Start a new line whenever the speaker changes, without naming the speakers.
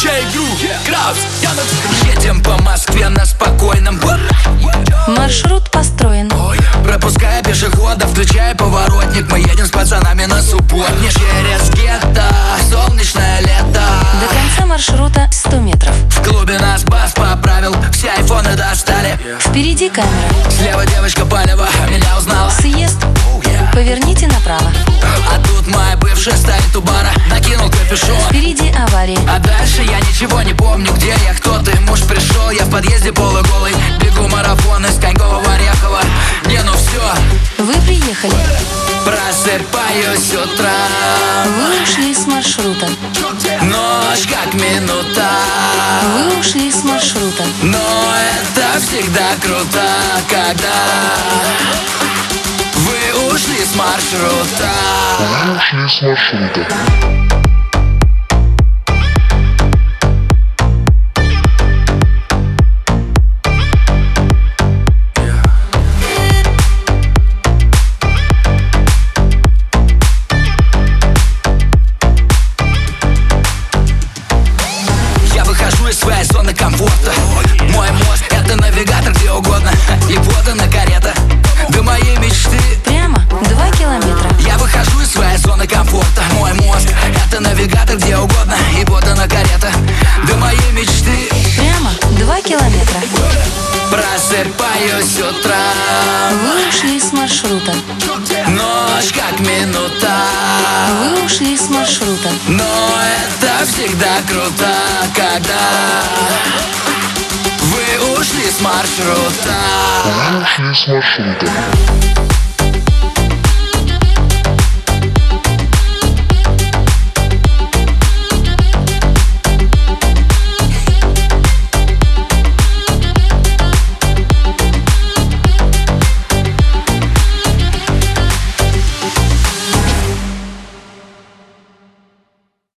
Включай игру, Краус, едем по Москве на спокойном.
Маршрут построен.
Пропуская пешехода, включая поворотник. Мы едем с пацанами на субботник. Через гетто, солнечное лето.
До конца маршрута 100 метров.
В клубе нас бас поправил, все айфоны достали.
Впереди камера.
Слева девочка палева, меня узнала.
Съезд. Поверните направо.
А тут моя бывшая стоит у бара, накинул капюшон.
Впереди авария.
А дальше я ничего не помню, где я, кто ты. Муж пришел, я в подъезде полуголый. Бегу марафон из Конькова в Орехово. Не, ну все,
Вы приехали.
просыпаюсь утром.
Вы ушли с маршрута.
Ночь как минута.
Вы ушли с маршрута.
Но это всегда круто, когда вы ушли с маршрута. Я выхожу из своей зоны комфорта. Мой мозг — это навигатор где угодно. И подана карета до моей мечты.
Прямо 2 километра.
Я выхожу из своей зоны комфорта. Мой мозг — это навигатор где угодно. И подана карета до моей мечты.
Прямо 2 километра.
Просыпаюсь утром.
Вы ушли с маршрута.
Ночь как минута.
Вы ушли с маршрута.
Но это всегда круто, когда вы ушли с маршрута.